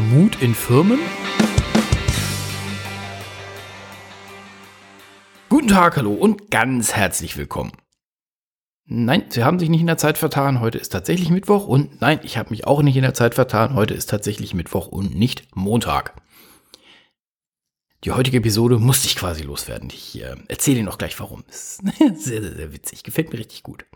Mut in Firmen? Guten Tag, hallo und ganz herzlich willkommen. Nein, Sie haben sich nicht in der Zeit vertan, heute ist tatsächlich Mittwoch und nein, ich habe mich auch nicht in der Zeit vertan, heute ist tatsächlich Mittwoch und nicht Montag. Die heutige Episode musste ich quasi loswerden. Ich erzähle Ihnen auch gleich warum. Das ist sehr, sehr, sehr witzig, gefällt mir richtig gut.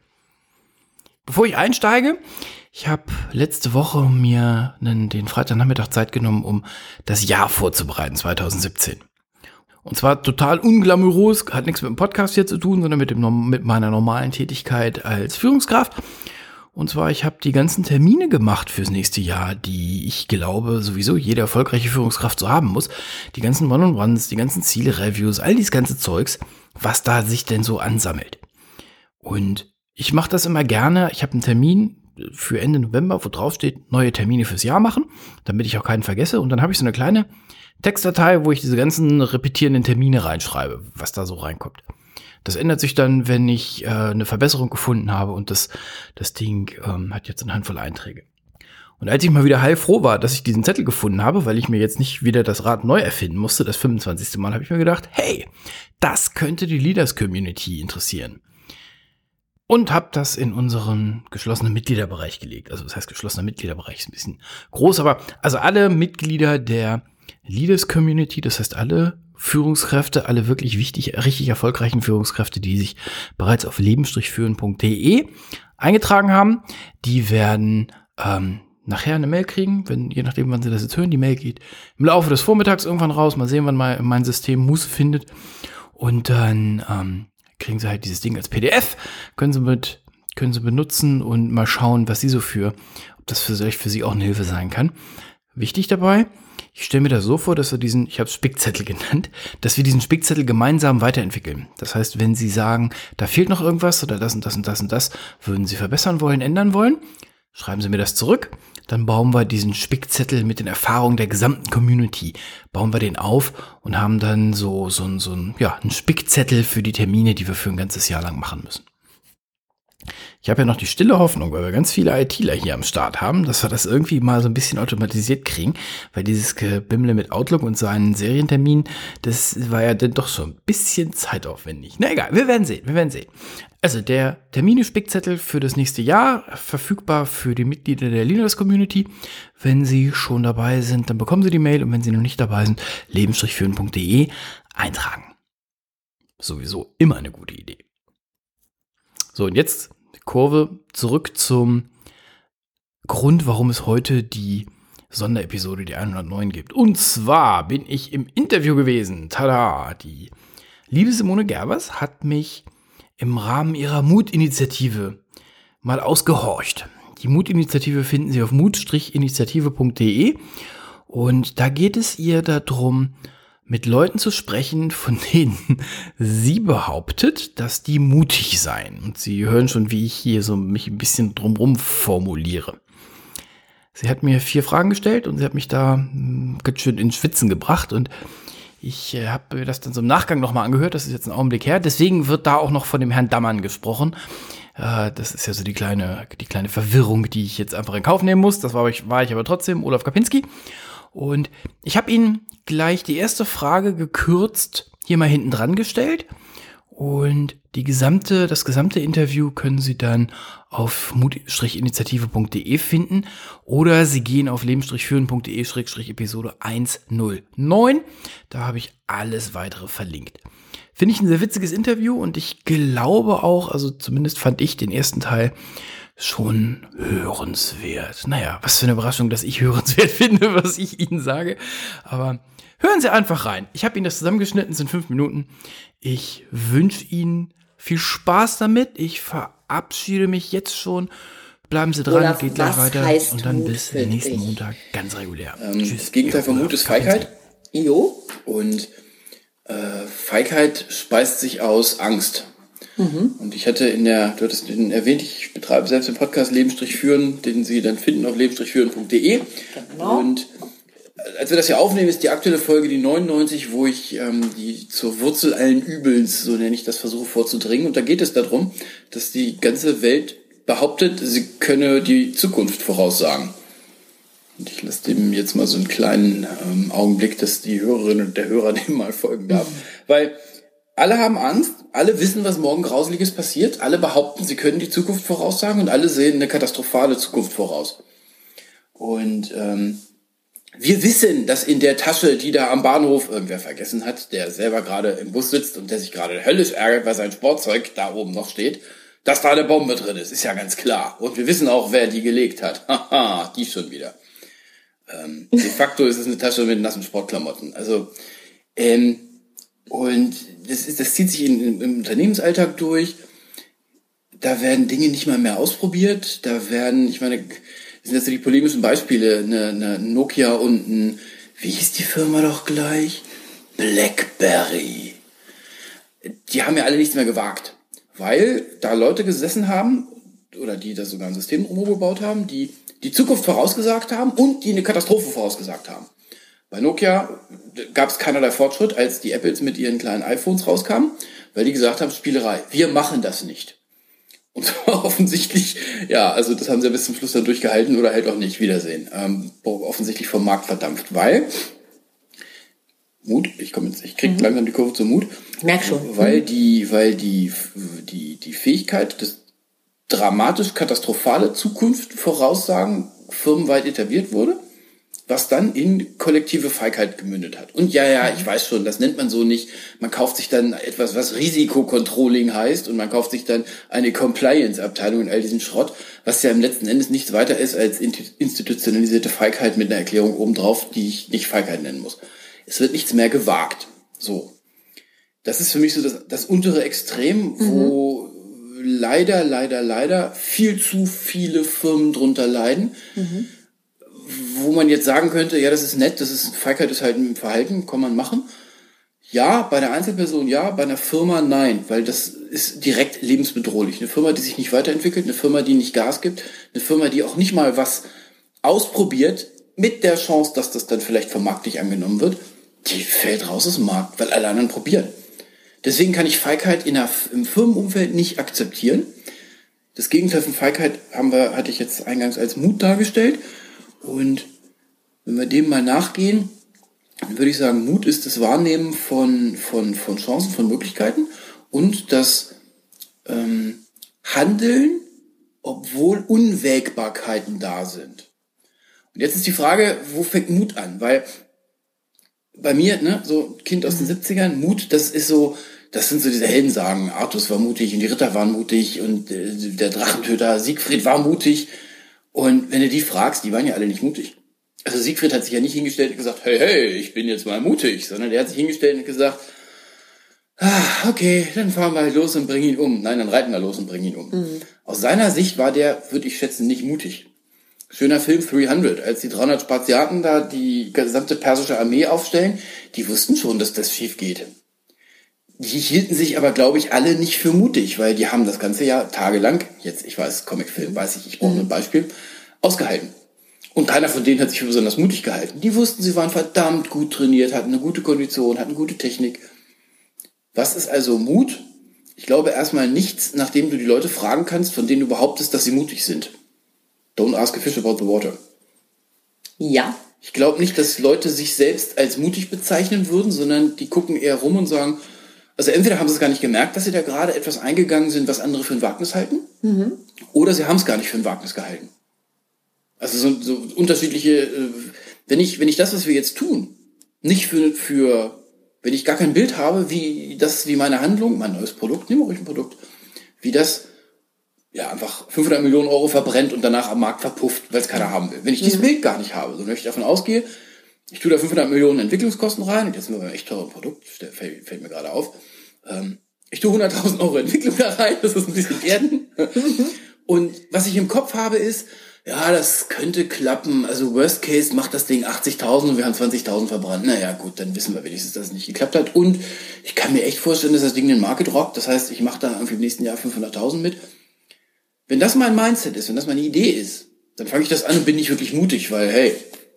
Bevor ich einsteige, ich habe letzte Woche mir den Freitagnachmittag Zeit genommen, um das Jahr vorzubereiten, 2017. Und zwar total unglamourös, hat nichts mit dem Podcast hier zu tun, sondern mit meiner normalen Tätigkeit als Führungskraft. Und zwar, ich habe die ganzen Termine gemacht fürs nächste Jahr, die ich glaube, sowieso jede erfolgreiche Führungskraft so haben muss. Die ganzen One-on-Ones, die ganzen Ziele-Reviews, all dieses ganze Zeugs, was da sich denn so ansammelt. Und ich mache das immer gerne. Ich habe einen Termin für Ende November, wo drauf steht, neue Termine fürs Jahr machen, damit ich auch keinen vergesse. Und dann habe ich so eine kleine Textdatei, wo ich diese ganzen repetierenden Termine reinschreibe, was da so reinkommt. Das ändert sich dann, wenn ich eine Verbesserung gefunden habe und das Ding hat jetzt eine Handvoll Einträge. Und als ich mal wieder heilfroh war, dass ich diesen Zettel gefunden habe, weil ich mir jetzt nicht wieder das Rad neu erfinden musste, das 25. Mal, habe ich mir gedacht, hey, das könnte die Leaders-Community interessieren. Und habe das in unseren geschlossenen Mitgliederbereich gelegt. Also das heißt, geschlossener Mitgliederbereich ist ein bisschen groß, aber also alle Mitglieder der Leaders-Community, das heißt alle Führungskräfte, alle wirklich richtig erfolgreichen Führungskräfte, die sich bereits auf leben-führen.de eingetragen haben, die werden nachher eine Mail kriegen, je nachdem, wann sie das jetzt hören. Die Mail geht im Laufe des Vormittags irgendwann raus. Mal sehen, wann mein System Muße findet. Und dann kriegen sie halt dieses Ding als PDF, können sie benutzen und mal schauen, was sie ob das für sie auch eine Hilfe sein kann. Wichtig dabei, ich stelle mir das so vor, dass wir ich habe es Spickzettel genannt, dass wir diesen Spickzettel gemeinsam weiterentwickeln. Das heißt, wenn Sie sagen, da fehlt noch irgendwas oder das und das und das und das, würden Sie verbessern wollen, ändern wollen, schreiben Sie mir das zurück. Dann bauen wir diesen Spickzettel mit den Erfahrungen der gesamten Community, bauen wir den auf und haben dann so einen Spickzettel für die Termine, die wir für ein ganzes Jahr lang machen müssen. Ich habe ja noch die stille Hoffnung, weil wir ganz viele ITler hier am Start haben, dass wir das irgendwie mal so ein bisschen automatisiert kriegen, weil dieses Gebimmle mit Outlook und seinen Serientermin, das war ja dann doch schon ein bisschen zeitaufwendig. Na egal, wir werden sehen. Also der Termine-Spickzettel für das nächste Jahr, verfügbar für die Mitglieder der Leaders-Community. Wenn Sie schon dabei sind, dann bekommen Sie die Mail und wenn Sie noch nicht dabei sind, leben-führen.de eintragen. Sowieso immer eine gute Idee. So, und jetzt Kurve zurück zum Grund, warum es heute die Sonderepisode, die 109 gibt. Und zwar bin ich im Interview gewesen. Tada! Die liebe Simone Gerbers hat mich im Rahmen ihrer Mutinitiative mal ausgehorcht. Die Mutinitiative finden Sie auf mut-initiative.de und da geht es ihr darum, mit Leuten zu sprechen, von denen sie behauptet, dass die mutig seien. Und Sie hören schon, wie ich hier so mich ein bisschen drumrum formuliere. Sie hat mir 4 Fragen gestellt und sie hat mich da ganz schön ins Schwitzen gebracht. Und ich habe mir das dann so im Nachgang nochmal angehört. Das ist jetzt ein Augenblick her. Deswegen wird da auch noch von dem Herrn Dammann gesprochen. Das ist ja so die kleine Verwirrung, die ich jetzt einfach in Kauf nehmen muss. Das war ich aber trotzdem, Olaf Kapinski. Und ich habe Ihnen gleich die erste Frage gekürzt hier mal hinten dran gestellt. Und das gesamte Interview können Sie dann auf mut-initiative.de finden oder Sie gehen auf leben-führen.de/Episode 109. Da habe ich alles weitere verlinkt. Finde ich ein sehr witziges Interview und ich glaube auch, also zumindest fand ich den ersten Teil schon hörenswert. Naja, was für eine Überraschung, dass ich hörenswert finde, was ich Ihnen sage. Aber hören Sie einfach rein. Ich habe Ihnen das zusammengeschnitten, es sind 5 Minuten. Ich wünsche Ihnen viel Spaß damit. Ich verabschiede mich jetzt schon. Bleiben Sie dran, Olaf, geht gleich weiter. Und dann Mut bis nächsten Montag ganz regulär. Tschüss. Das Gegenteil von Mut ist Feigheit. Jo. Und Feigheit speist sich aus Angst. Und ich hatte du hattest den erwähnt, ich betreibe selbst den Podcast Leben-Führen, den Sie dann finden auf leben-führen.de. Genau. Und als wir das hier aufnehmen, ist die aktuelle Folge die 99, wo ich die zur Wurzel allen Übels, so nenne ich das, versuche vorzudringen. Und da geht es darum, dass die ganze Welt behauptet, sie könne die Zukunft voraussagen. Und ich lasse dem jetzt mal so einen kleinen Augenblick, dass die Hörerin und der Hörer dem mal folgen darf. Weil alle haben Angst, alle wissen, was morgen Grauseliges passiert, alle behaupten, sie können die Zukunft voraussagen und alle sehen eine katastrophale Zukunft voraus. Und wir wissen, dass in der Tasche, die da am Bahnhof irgendwer vergessen hat, der selber gerade im Bus sitzt und der sich gerade höllisch ärgert, weil sein Sportzeug da oben noch steht, dass da eine Bombe drin ist ja ganz klar. Und wir wissen auch, wer die gelegt hat. Haha, die schon wieder. De facto ist es eine Tasche mit nassen Sportklamotten. Also, und das zieht sich im Unternehmensalltag durch. Da werden Dinge nicht mal mehr ausprobiert. Da werden, ich meine, das sind jetzt so die polemischen Beispiele, eine Nokia und wie hieß die Firma doch gleich? BlackBerry. Die haben ja alle nichts mehr gewagt. Weil da Leute gesessen haben, oder die da sogar ein System drumherum gebaut haben, die die Zukunft vorausgesagt haben und die eine Katastrophe vorausgesagt haben. Bei Nokia gab es keinerlei Fortschritt, als die Apples mit ihren kleinen iPhones rauskamen, weil die gesagt haben, Spielerei, wir machen das nicht. Und offensichtlich, ja, also das haben sie ja bis zum Schluss dann durchgehalten oder halt auch nicht, Wiedersehen. Offensichtlich vom Markt verdampft, weil Mut, ich krieg langsam die Kurve zum Mut. Merk schon. Weil die Fähigkeit, das dramatisch katastrophale Zukunft voraussagen firmenweit etabliert wurde, was dann in kollektive Feigheit gemündet hat. Und ja, ich weiß schon, das nennt man so nicht. Man kauft sich dann etwas, was Risikocontrolling heißt und man kauft sich dann eine Compliance-Abteilung und all diesen Schrott, was ja im letzten Endes nichts weiter ist als institutionalisierte Feigheit mit einer Erklärung obendrauf, die ich nicht Feigheit nennen muss. Es wird nichts mehr gewagt. So. Das ist für mich so das untere Extrem, wo leider viel zu viele Firmen drunter leiden. Wo man jetzt sagen könnte, ja, das ist nett, Feigheit ist halt ein Verhalten, kann man machen. Ja, bei der Einzelperson ja, bei einer Firma nein, weil das ist direkt lebensbedrohlich. Eine Firma, die sich nicht weiterentwickelt, eine Firma, die nicht Gas gibt, eine Firma, die auch nicht mal was ausprobiert, mit der Chance, dass das dann vielleicht vermarktlich angenommen wird, die fällt raus aus dem Markt, weil alle anderen probieren. Deswegen kann ich Feigheit im Firmenumfeld nicht akzeptieren. Das Gegenteil von Feigheit hatte ich jetzt eingangs als Mut dargestellt. Und wenn wir dem mal nachgehen, dann würde ich sagen, Mut ist das Wahrnehmen von Chancen, von Möglichkeiten und das Handeln, obwohl Unwägbarkeiten da sind. Und jetzt ist die Frage, wo fängt Mut an? Weil bei mir, so Kind aus den 70ern, Mut, das sind so diese Heldensagen. Artus war mutig und die Ritter waren mutig und der Drachentöter Siegfried war mutig. Und wenn du die fragst, die waren ja alle nicht mutig. Also Siegfried hat sich ja nicht hingestellt und gesagt, hey, ich bin jetzt mal mutig, sondern der hat sich hingestellt und gesagt, okay, dann fahren wir halt los und bringen ihn um. Nein, dann reiten wir los und bringen ihn um. Aus seiner Sicht war der, würde ich schätzen, nicht mutig. Schöner Film 300, als die 300 Spartiaten da die gesamte persische Armee aufstellen, die wussten schon, dass das schief geht. Die hielten sich aber, glaube ich, alle nicht für mutig, weil die haben das ganze Jahr tagelang, jetzt, ich weiß, Comicfilm, ich brauche nur ein Beispiel, ausgehalten. Und keiner von denen hat sich für besonders mutig gehalten. Die wussten, sie waren verdammt gut trainiert, hatten eine gute Kondition, hatten gute Technik. Was ist also Mut? Ich glaube erstmal nichts, nachdem du die Leute fragen kannst, von denen du behauptest, dass sie mutig sind. Don't ask a fish about the water. Ja. Ich glaube nicht, dass Leute sich selbst als mutig bezeichnen würden, sondern die gucken eher rum und sagen, also entweder haben sie es gar nicht gemerkt, dass sie da gerade etwas eingegangen sind, was andere für ein Wagnis halten, oder sie haben es gar nicht für ein Wagnis gehalten. Also so unterschiedliche, wenn ich das, was wir jetzt tun, nicht für wenn ich gar kein Bild habe, wie meine Handlung, mein neues Produkt, nehmen wir ruhig ein Produkt, wie das ja einfach 500 Millionen Euro verbrennt und danach am Markt verpufft, weil es keiner haben will. Wenn ich dieses Bild gar nicht habe, sondern ich davon ausgehe, ich tue da 500 Millionen Entwicklungskosten rein, und jetzt sind wir beim echt teuren Produkt, fällt mir gerade auf, ich tue 100.000 Euro Entwicklung da rein, das ist ein bisschen Erden. Und was ich im Kopf habe ist, ja, das könnte klappen, also Worst Case macht das Ding 80.000 und wir haben 20.000 verbrannt. Naja, gut, dann wissen wir wenigstens, dass es nicht geklappt hat. Und ich kann mir echt vorstellen, dass das Ding den Market rockt, das heißt, ich mache da irgendwie im nächsten Jahr 500.000 mit. Wenn das mein Mindset ist, wenn das meine Idee ist, dann fange ich das an und bin nicht wirklich mutig, weil, hey,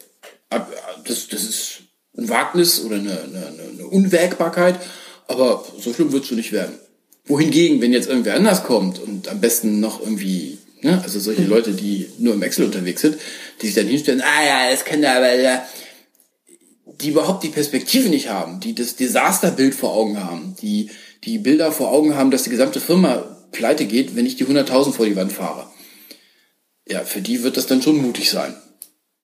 das ist ein Wagnis oder eine Unwägbarkeit, aber so schlimm wird es schon nicht werden. Wohingegen, wenn jetzt irgendwer anders kommt und am besten noch irgendwie Ne? Also solche Leute, die nur im Excel unterwegs sind, die sich dann hinstellen, das kann der aber, die überhaupt die Perspektive nicht haben, die das Desasterbild vor Augen haben, die Bilder vor Augen haben, dass die gesamte Firma pleite geht, wenn ich die 100.000 vor die Wand fahre. Ja, für die wird das dann schon mutig sein.